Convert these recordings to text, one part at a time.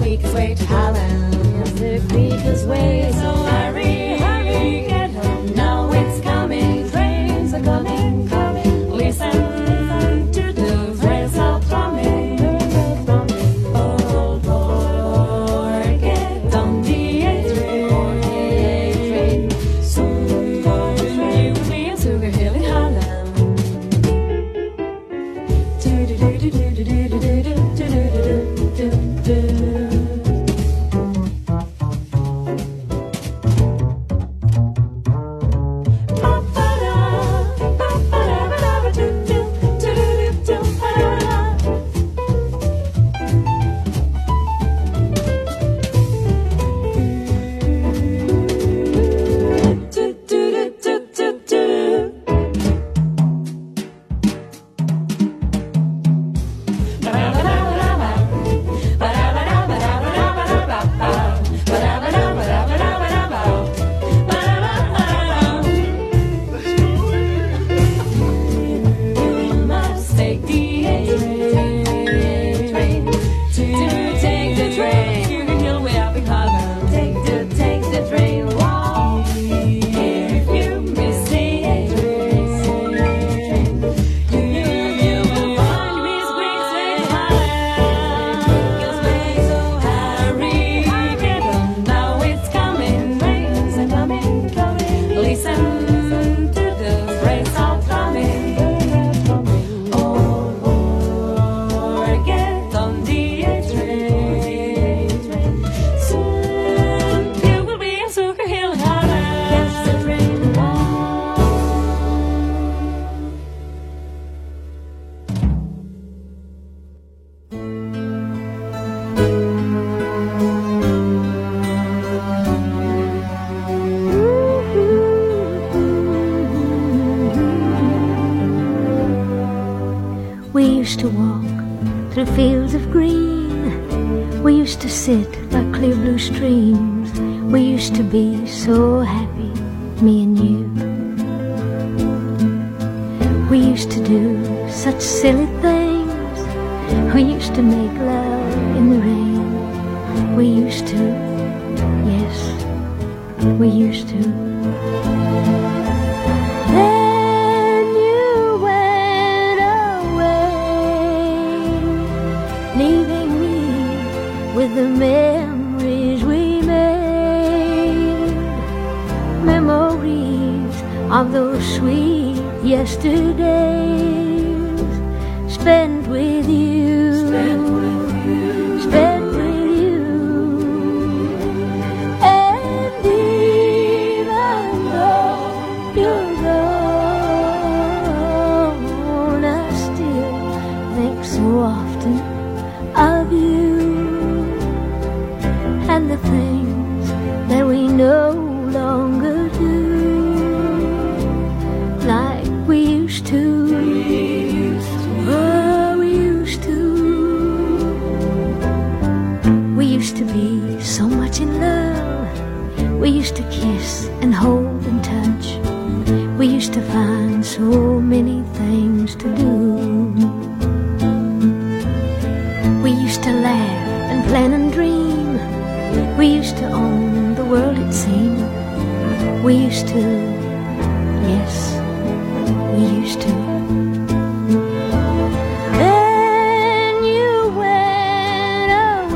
quickest way to Holland. It's the quickest way, so hurry, hurry, get home. Now it's coming, trains are coming, coming. Listen to the rails are drumming. Old boy, get on the A-train. Soon you will be in Sugar Hill in Holland. We used to walk through fields of green. We used to sit by clear blue streams. We used to be so happy, me and you. We used to do such silly things. We used to make love in the rain. We used to, yes, we used to. Then you went away, leaving me with the memories we made. Memories of those sweet yesterdays spent with you, spent with you. And even though you're gone, I still think so often of you and the things that we no longer do like we used to. Oh, we used to. We used to be so much in love. We used to kiss and hold and touch. We used to find so many things to do. We used to laugh and plan and dream. We used to own the world, it seemed. We used to, yes, we used to. Then you went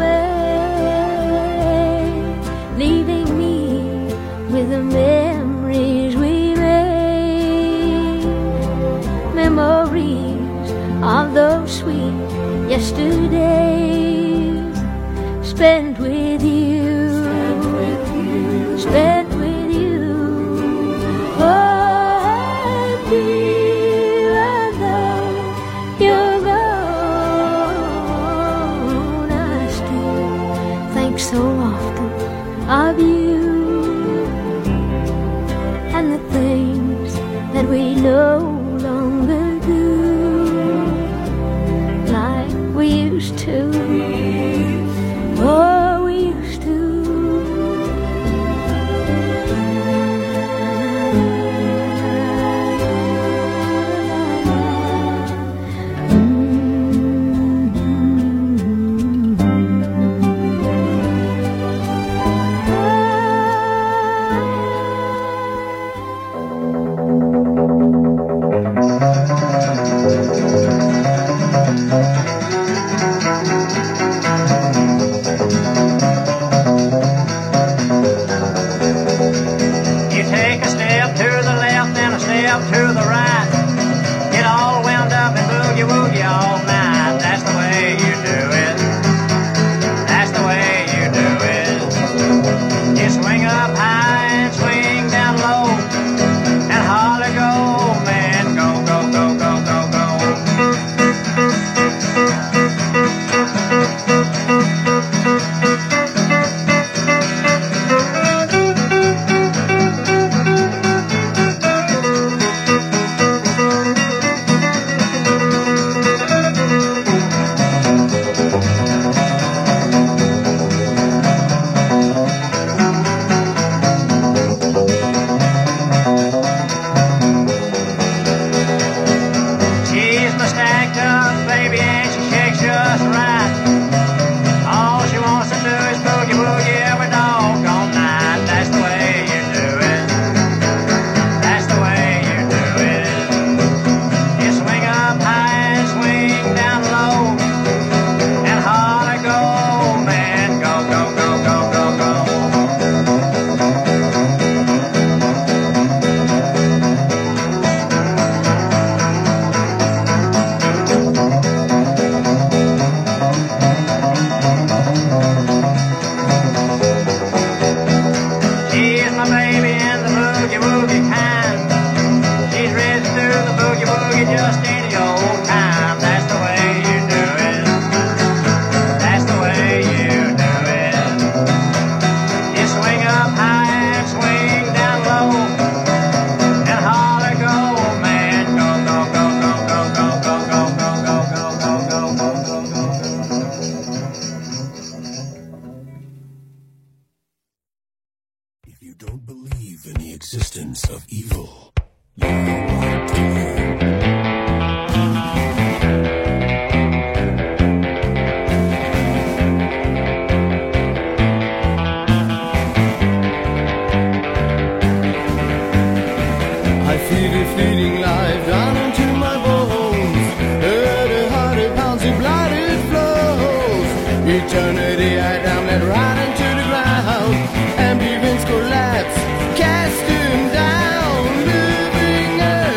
away, leaving me with the memories we made. Memories of those sweet yesterdays spent with you. Spent with you. Oh, and even though you're gone, I still think so often of you and the things that we no longer do like we used to. Oh, we used to. Ambulance collapse, cast him down, moving up.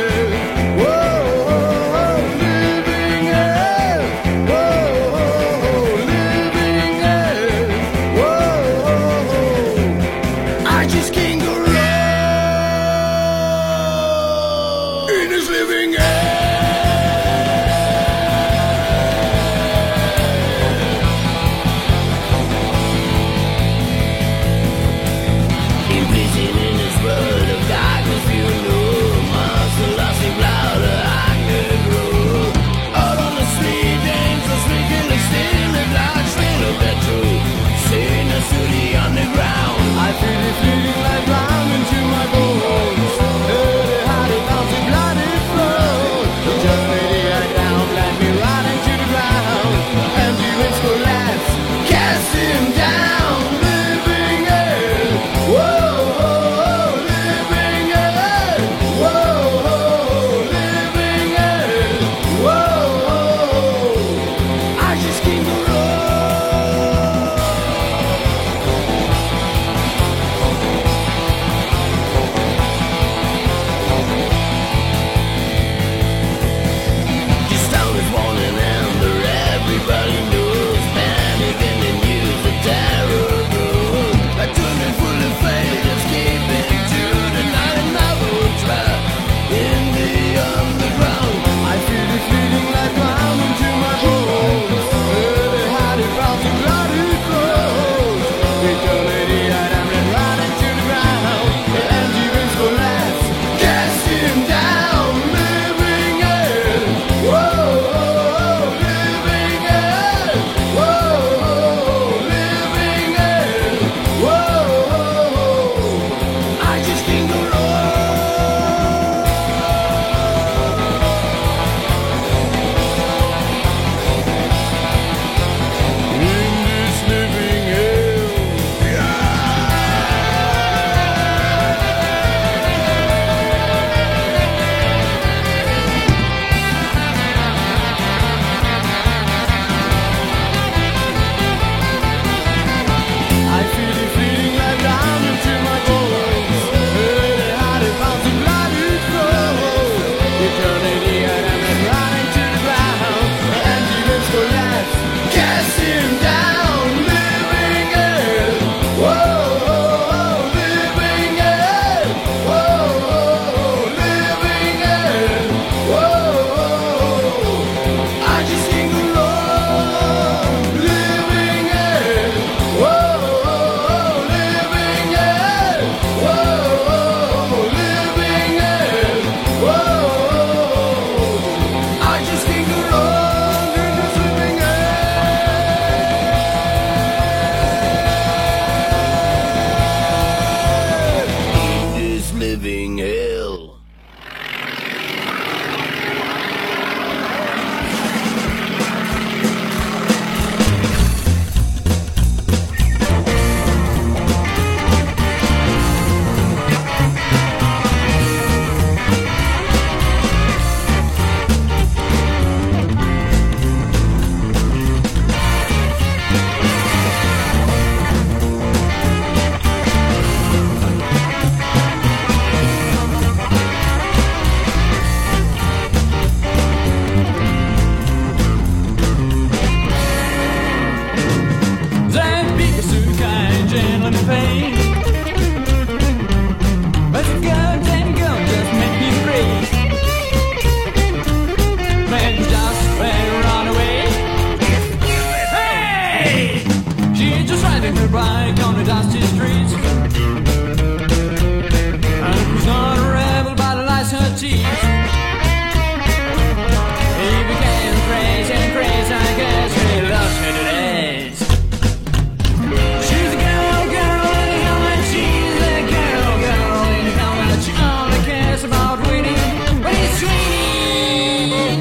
feeling pain. But the guns and guns just make me free. Man, just better run away. Hey! She's just riding her bike on the dusty streets. And who's not a rebel but a lies her teeth. He became crazy and crazy, I guess he lost her today. She's a girl, girl in a helmet. She's a girl, girl in a helmet. She only cares about winning when it's winning.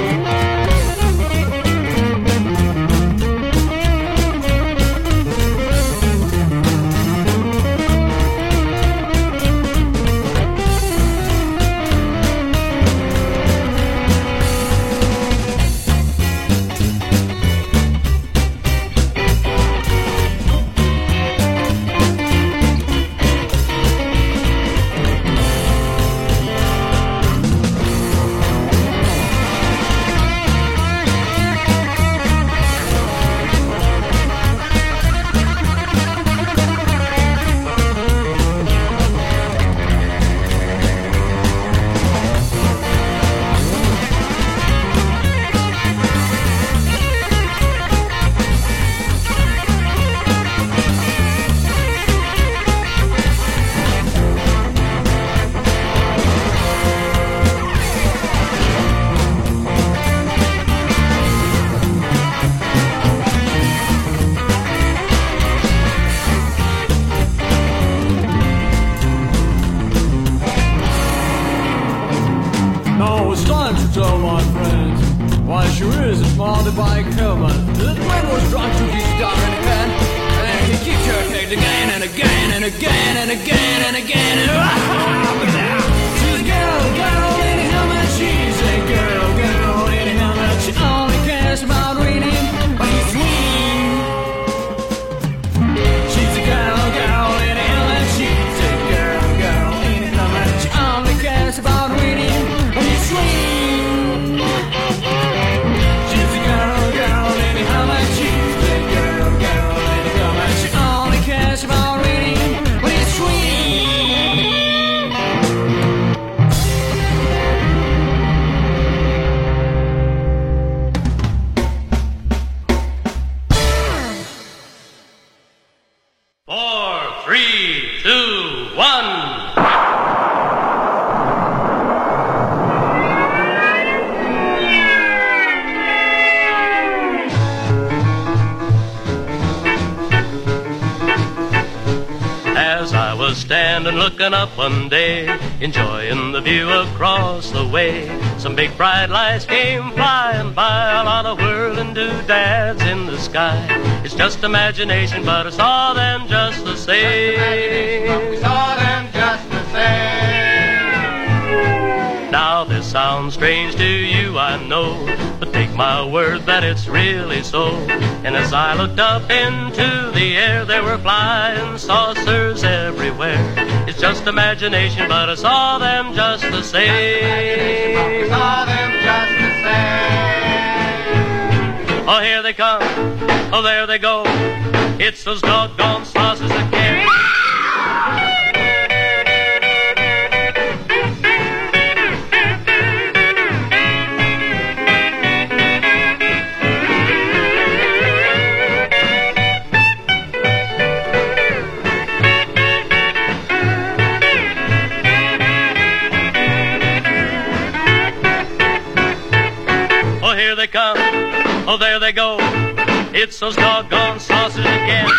Now it's time to tell my friends why she isn't mounted by a Kelman. The man was drunk to his dog in the can, and he kicked her cake again and again and again and again and again. She's a girl, girl in a helmet. She's a girl, girl in a helmet. She only cares about winning when he's winning. She's a girl, girl in a helmet. She's a girl, girl in a helmet. She only cares about winning when he's swing. She's a girl, girl in a helmet. She's a girl, girl in a helmet. She only cares about winning when he's swing. Four, three, two, one. As I was standing looking up one day, enjoying the view across the way, some big bright lights came flying by, a lot of whirling doodads in the sky. It's just imagination, but I saw them just the same. We saw them just the same. Now this sounds strange to you, I know, but take my word that it's really so. And as I looked up into the air, there were flying saucers everywhere. It's just imagination, but I saw them just the same. We saw them just the same. Oh, here they come. Oh, there they go. It's those doggone saucers again. Oh, here they come. Oh, there they go. It's those doggone saucers again.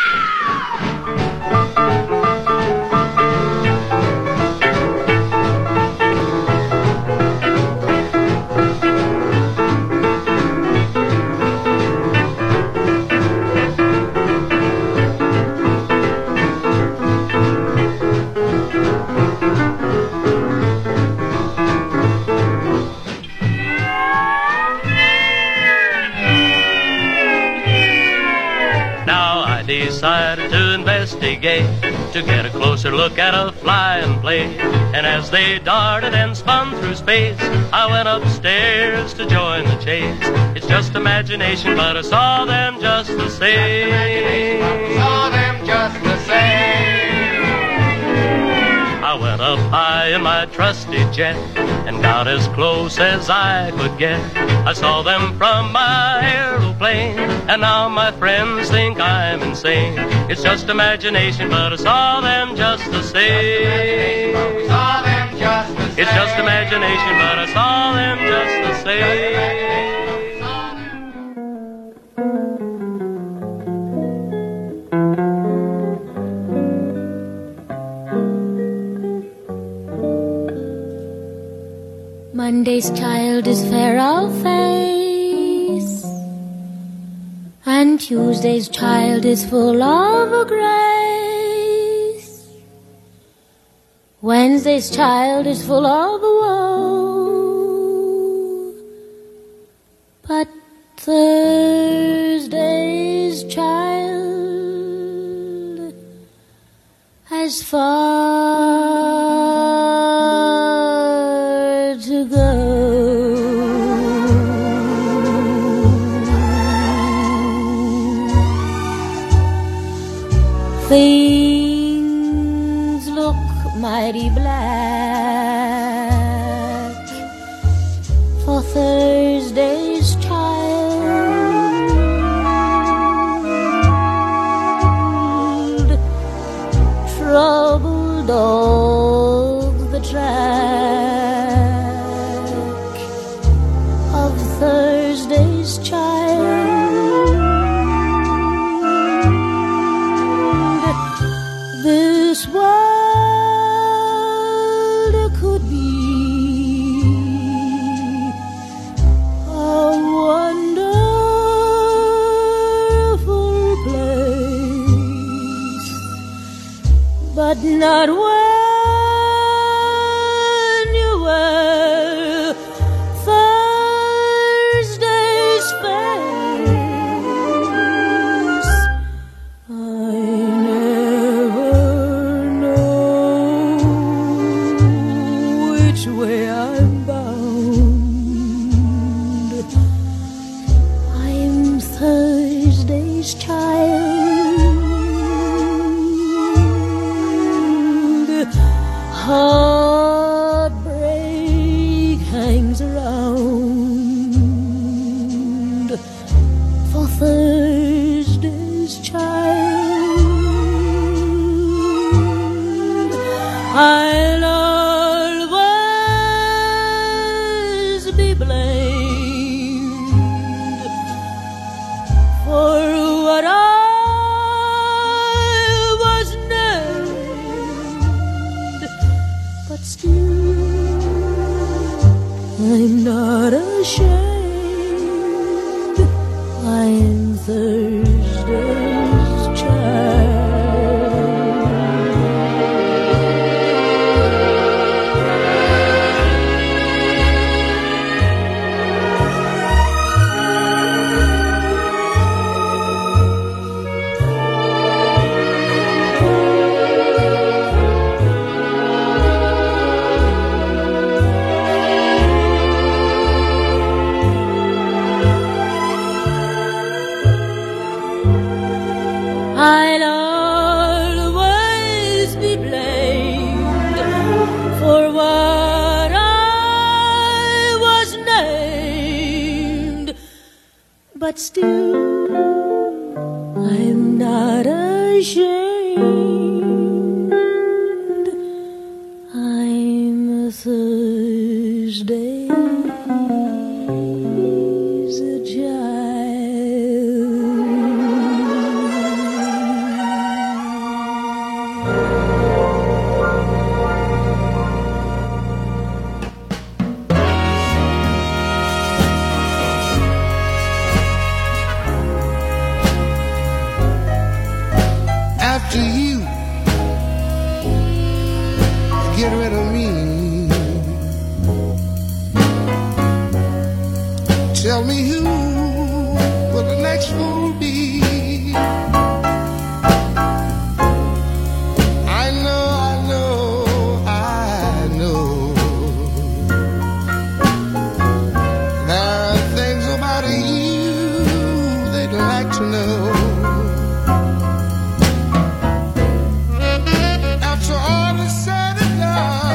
Decided to investigate, to get a closer look at a flying plane. And as they darted and spun through space, I went upstairs to join the chase. It's just imagination, but I saw them just the same. Saw them just the up high in my trusty jet and got as close as I could get. I saw them from my aeroplane, and now my friends think I'm insane. It's just imagination, but I saw them just the same. Saw them just the same. It's just imagination, but I saw them just the same. Monday's child is fair of face, and Tuesday's child is full of a grace. Wednesday's child is full of a woe, but Thursday's child has far to go. Things look mighty black for Thursday's child. Trouble dogs the track of Thursday's child. This world could be a wonderful place, but not when you wear Thursday's face. I never know which way I'm bound. I'm Thursday's child. Heartbreak hangs around for Thursday's child. I'll always be blamed for what I was named, but still I'm not ashamed. I am Thursday's child. I'll always be blamed for what I was named, but still I'm not ashamed. I'm a Thursday's child. After you get rid of me, tell me who will the next fool be? I know there are things about you they'd like to know. After all is said and done,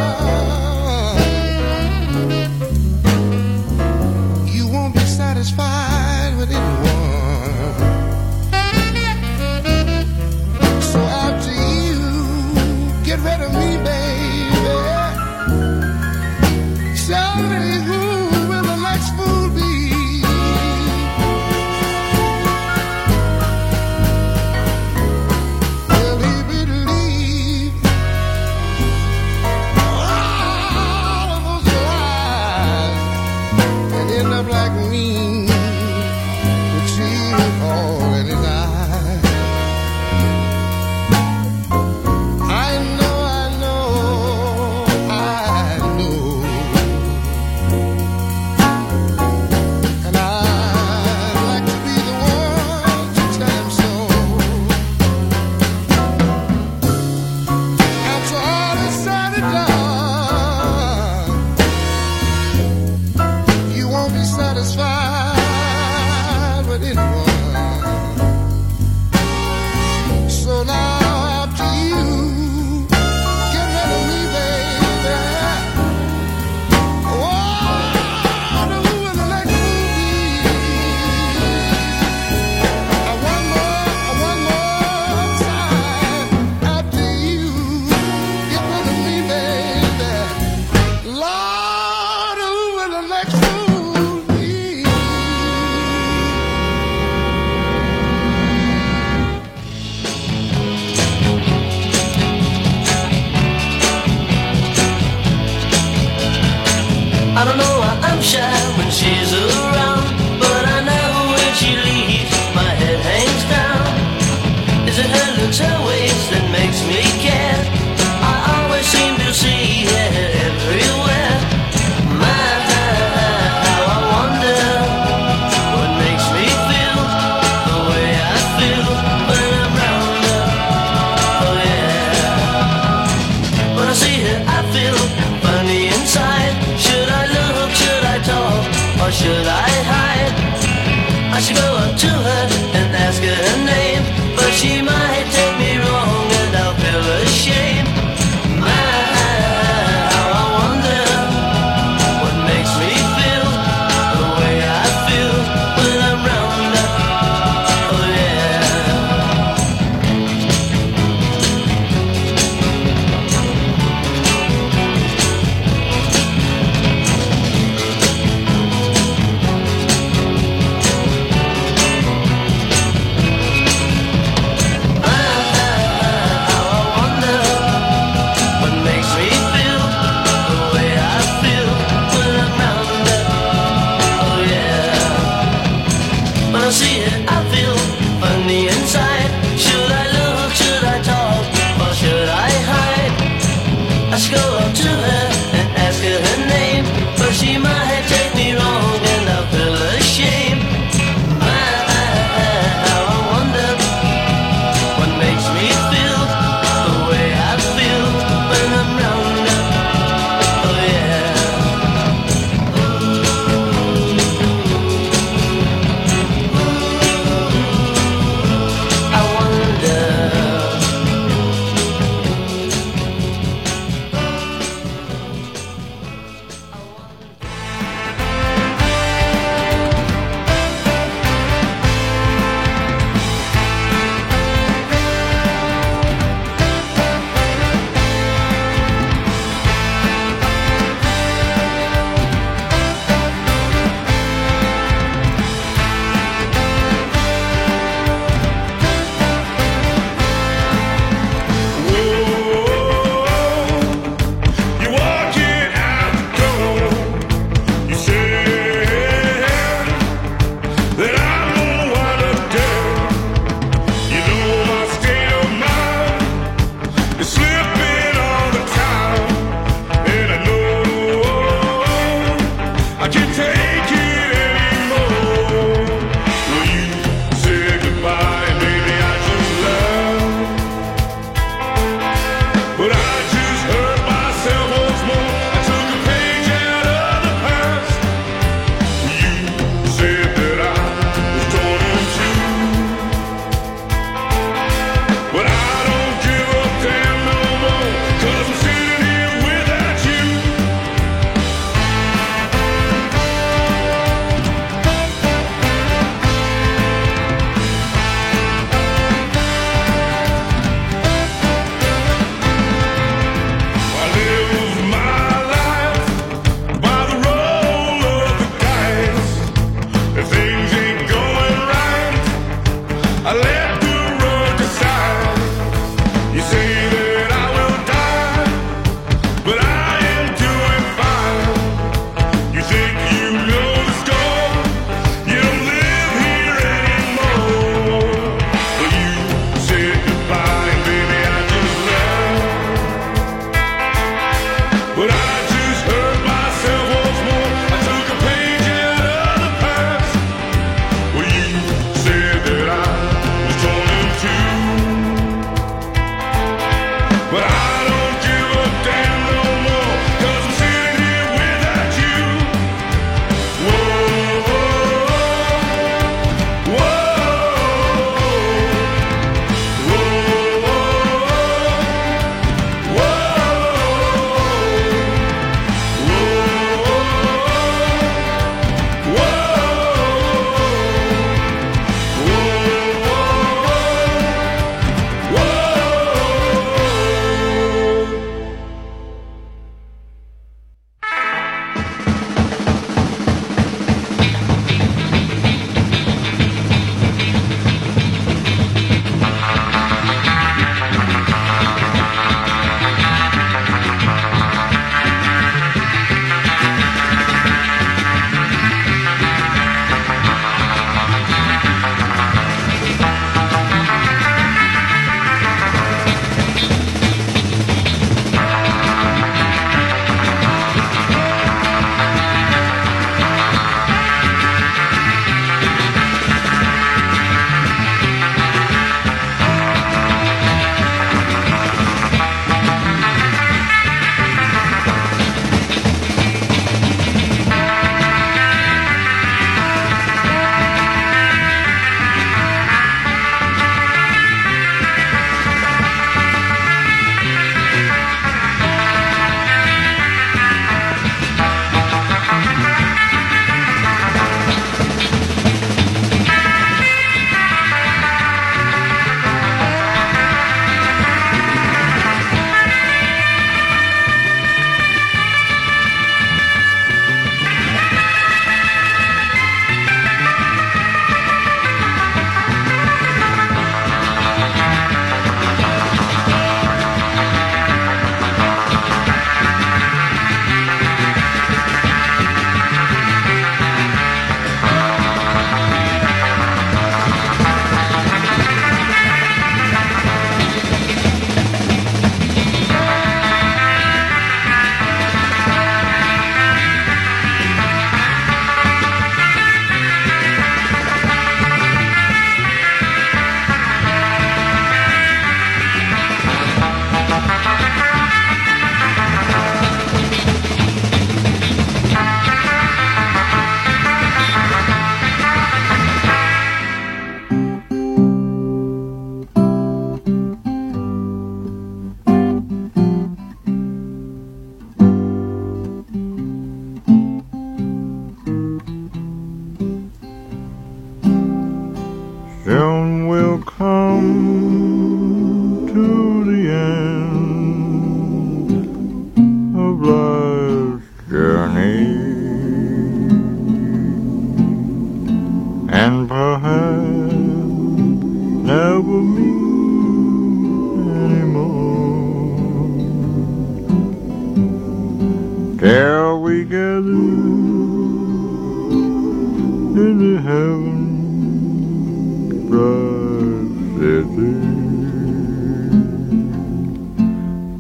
I don't know why I'm shy when she's around, but I know when she leaves, my head hangs down. Is it her looks, her ways that makes me care? I always seem to see her everywhere. My, how I wonder what makes me feel the way I feel when I'm round her. Oh yeah. When I see her, I feel funny inside. Should I look, should I talk, or should I hide? I should go up to her and ask her her name, but she might take me wrong and I'll feel ashamed. My,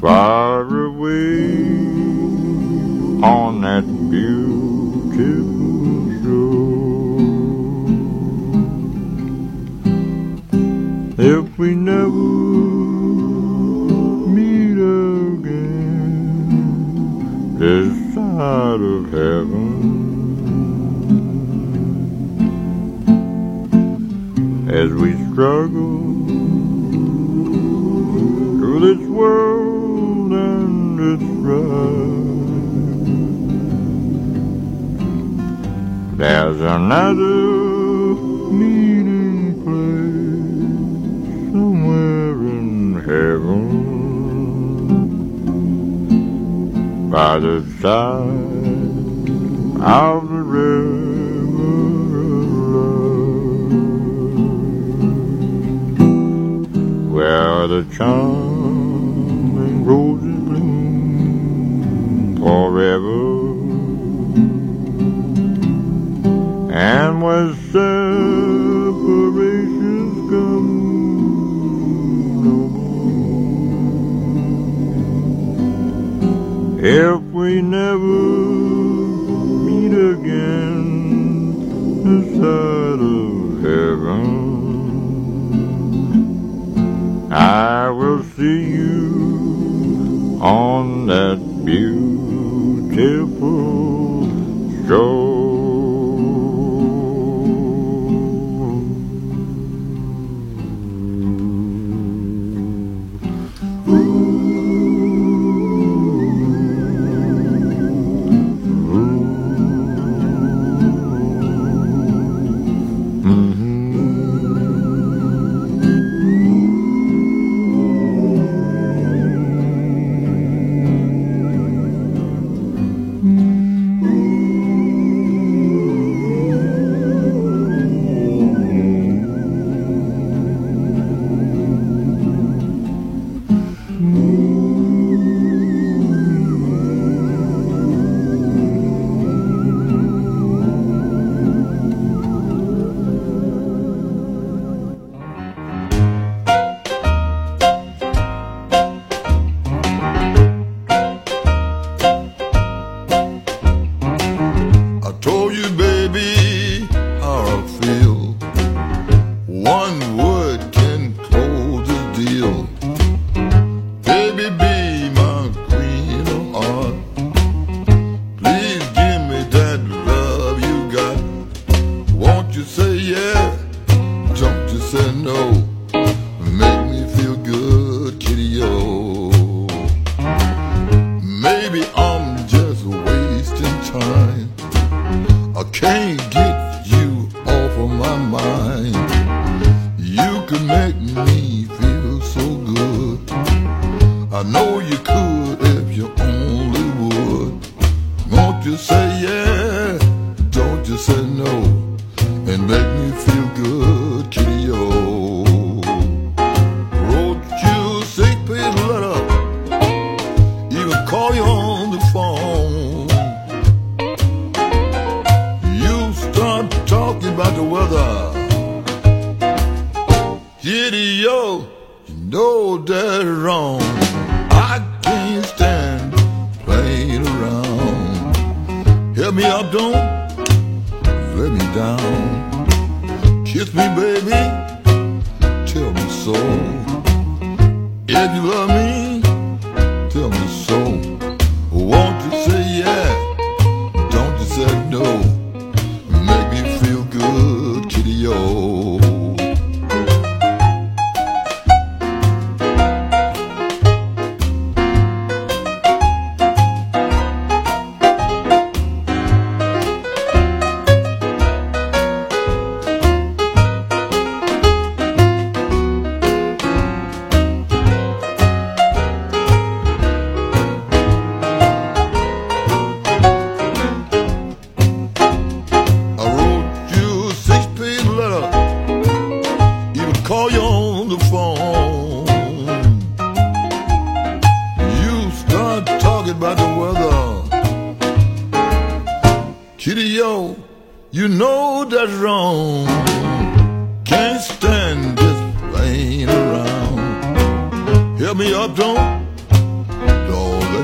far away on that beautiful shore. If we never meet again this side of heaven, as we struggle through this world and its strife, there's another meeting place somewhere in heaven, by the side of the river of love, where the charming roses bloom forever, and where separations come no more. If we never meet again this side of heaven, I will see you on that beautiful shore.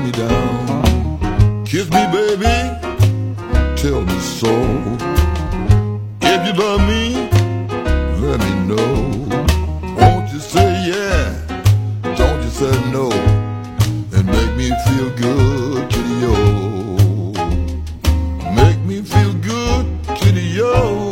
me down. Kiss me, baby, tell me so. If you love me, let me know. Won't you say yeah, don't you say no, and make me feel good to the yo. Make me feel good to the yo.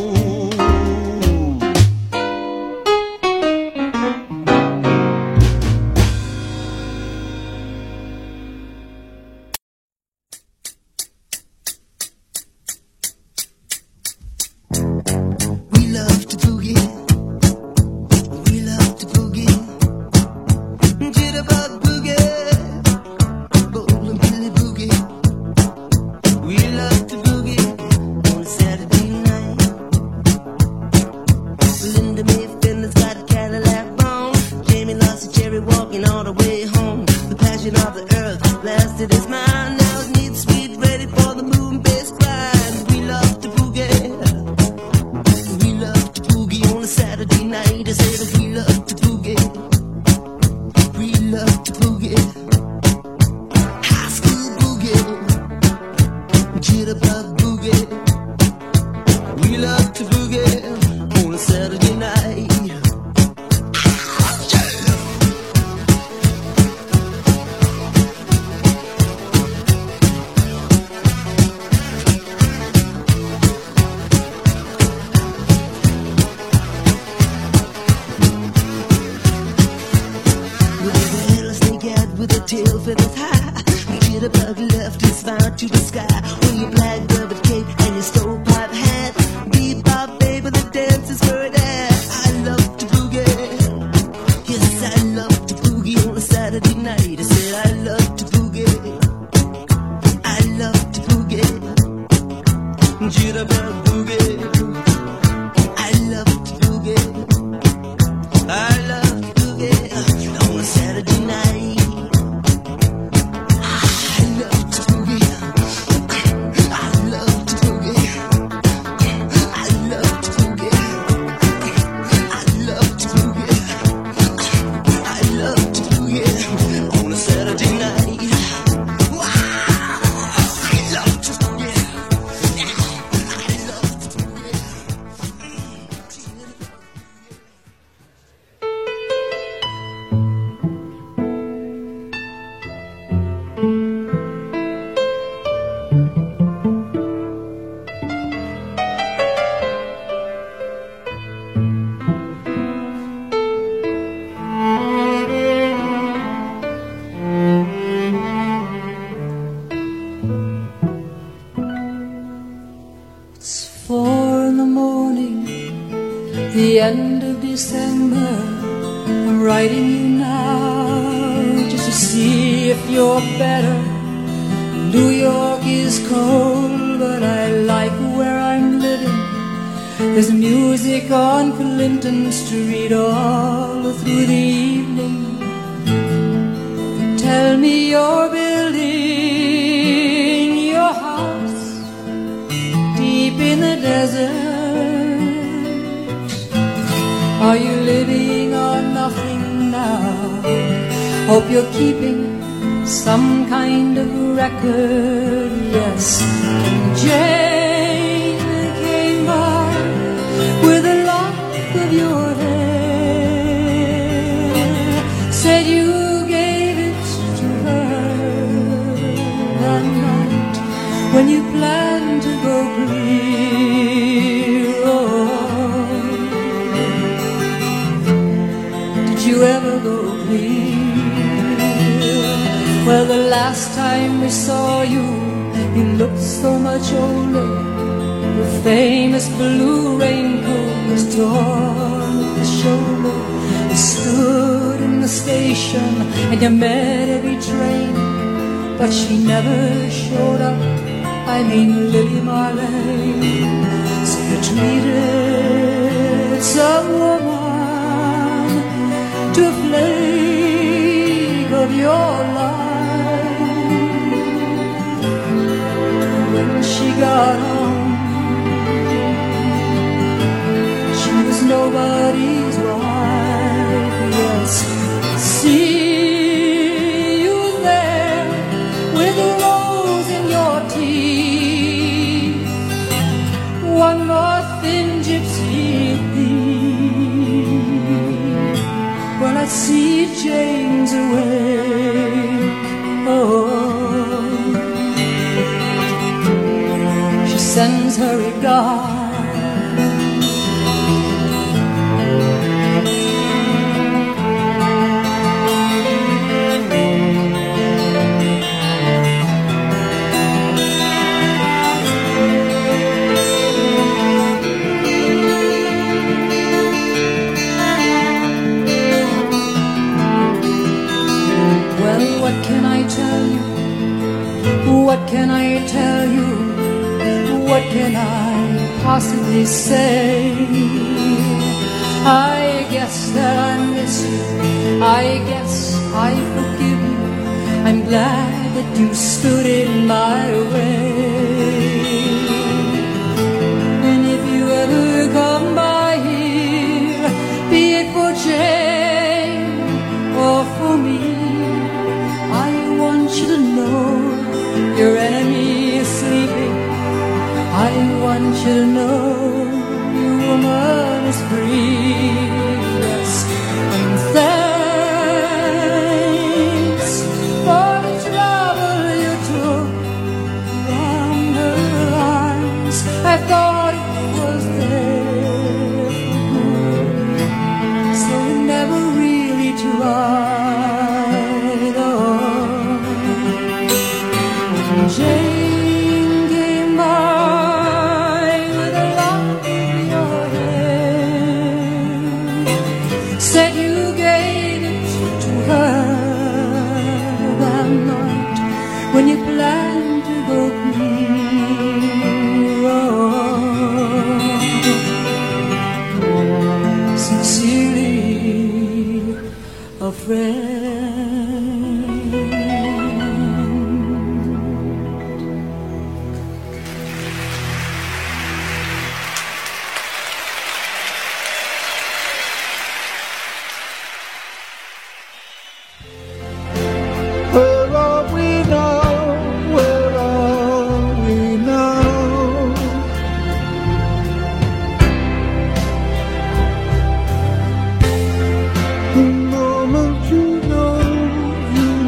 Nobody's wife, yes. See you there I see Jane's awake. Oh, she sends her regard. What can I tell you? What can I tell you? What can I possibly say? I guess that I miss you. I guess I forgive you. I'm glad that you stood in my way. And if you ever come by here, be it for Jane or for me, I want you to know your enemy is sleeping. I want you to know your woman is free. Yes, and thanks for the trouble you took from her eyes. I thought it was there for good, so it never really tried. Jane came by with a lock in your hair, said you gave it to her that night when you planned to go clear. Oh, sincerely a friend. The moment you know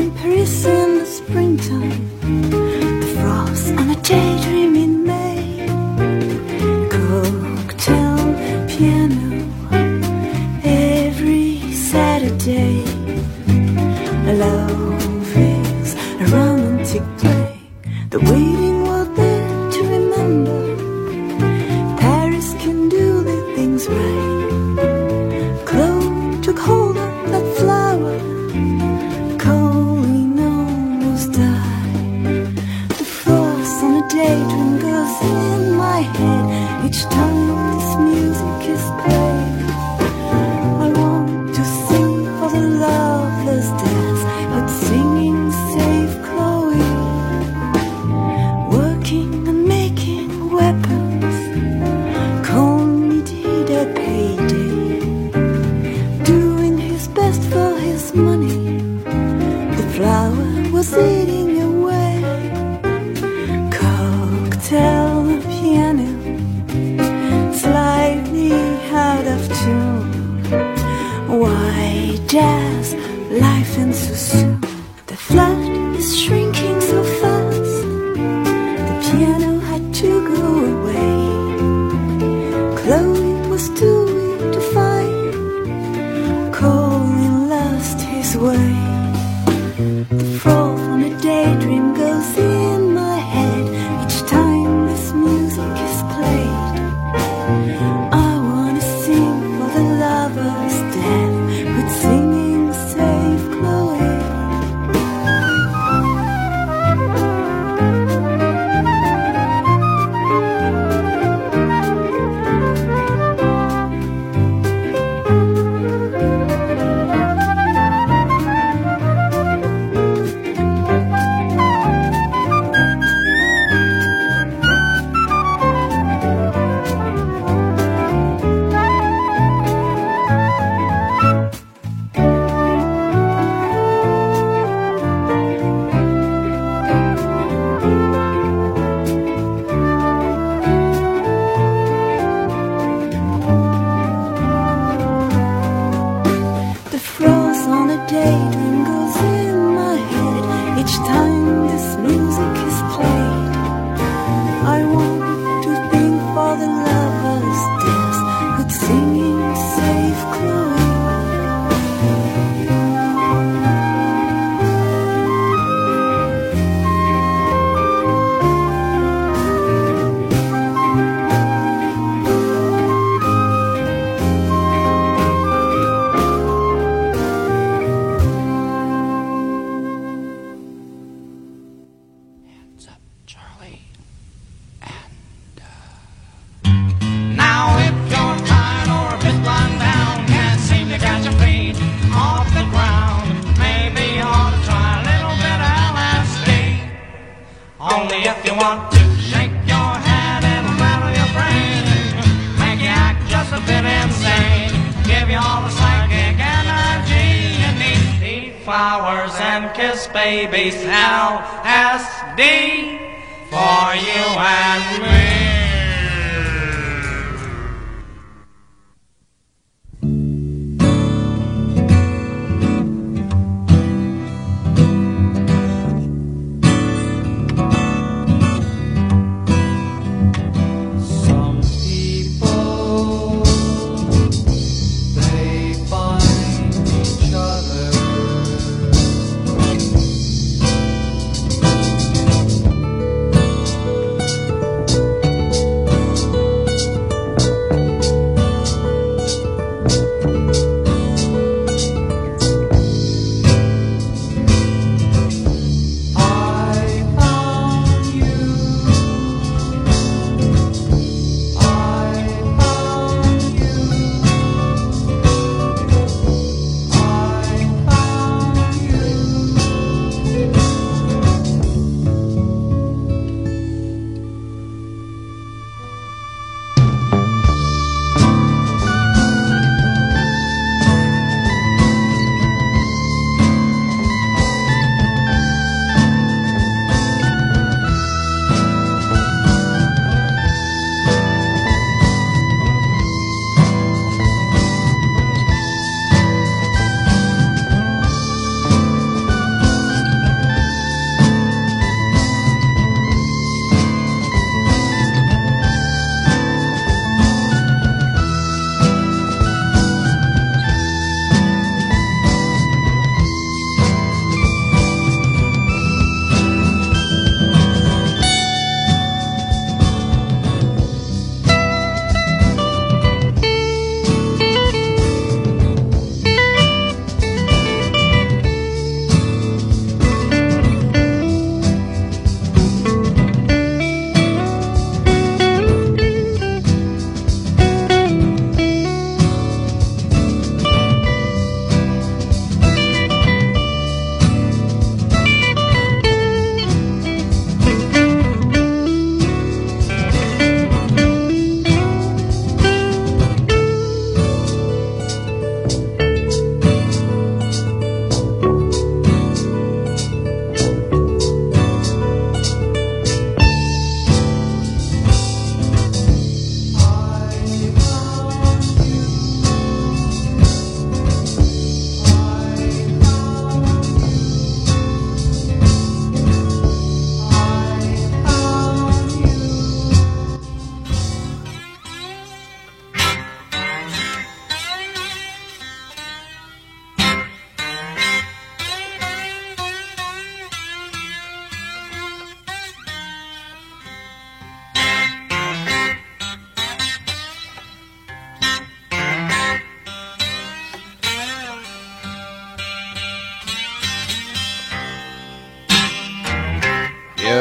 in Paris in the springtime, the frost on a daydream in May, cocktail piano every Saturday. Love is a romantic play, the waiting world there to remember. Paris can do the things right. Chloe took hold of that flower, Colleen almost died. The frost on a daydream goes in my head each time this music is played. I want to sing for the loveless dance, but singing save Chloe. Working and making weapons, Colleen did a payday, doing his best for his money. The flower was eating away. Cocktail piano, slightly out of tune. Why does life end so soon? The flood is shrinking so fast, the piano had to go away. Chloe was too weak to fight, Colin lost his way. The froth on a daydream goes in my head each time this music is played. I wanna sing for the lover's death, but singing save Chloe. The frost on a daydream goes in my head each time this music is played. I want to think for the lover's dance, but singing save Chloe. Now if you're tired or a bit run down, can't seem to catch your feet off the ground, maybe you ought to try a little bit of LSD. Only if you want to shake your head, it'll rattle your brain, make you act just a bit insane, give you all the psychic energy you need. Eat flowers and kiss babies, LSD for you and me. Some people, they find each other.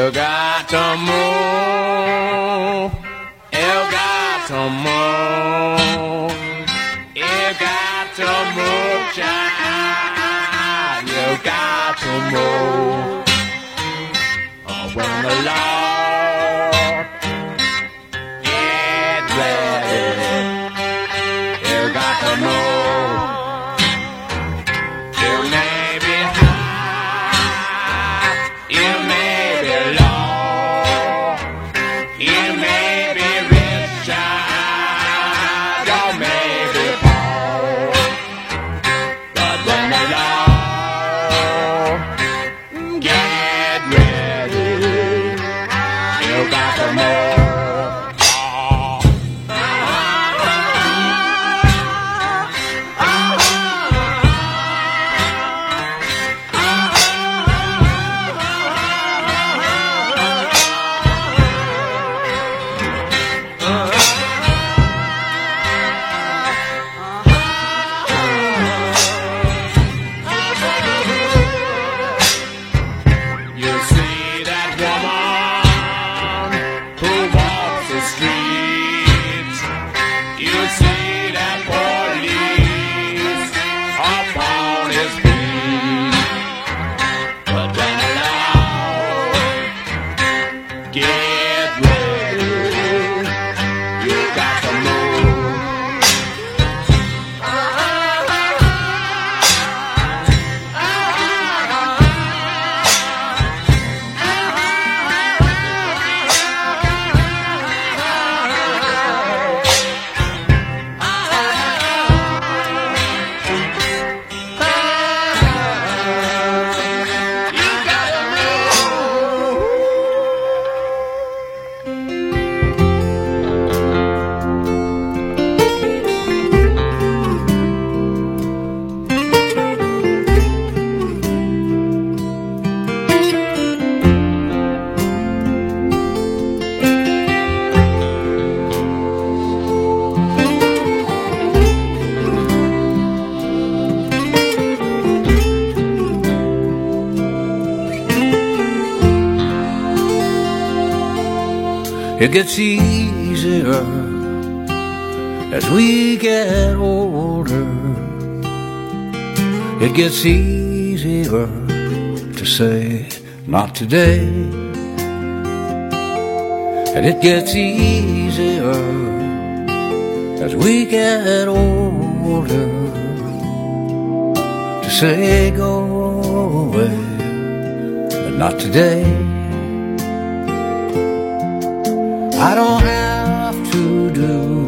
You got to move. You got to move. You got to move, child. You got to move. When the Lord gets ready, you got to move. You may be high, you may be low, you may be rich, child, you may be poor. But when the Lord gets ready, you got to move. You see that woman who walks the streets. You see that police upon his feet. But when the Lord get ready, you got to move. It gets easier as we get older. It gets easier to say, not today. And it gets easier as we get older to say, go away, but not today. I don't have to do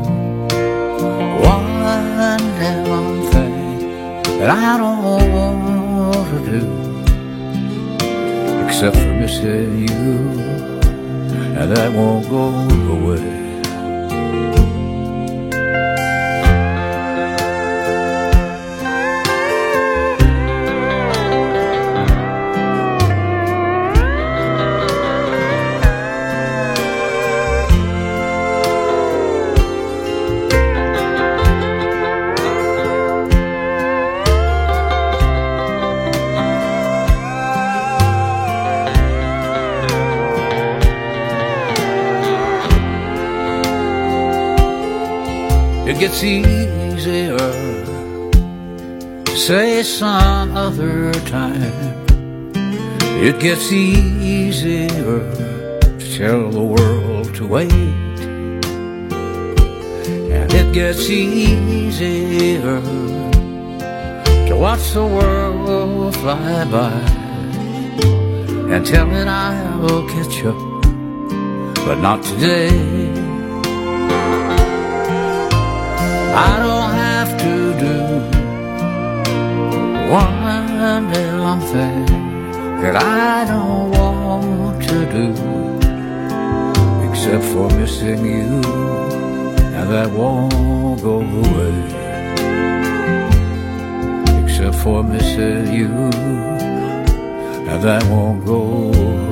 one damn thing that I don't want to do, except for missing you, and that won't go away. It gets easier to say some other time. It gets easier to tell the world to wait. And it gets easier to watch the world fly by and tell it I'll catch up, but not today. I don't have to do one damn thing that I don't want to do, except for missing you, and that won't go away. Except for missing you, and that won't go away.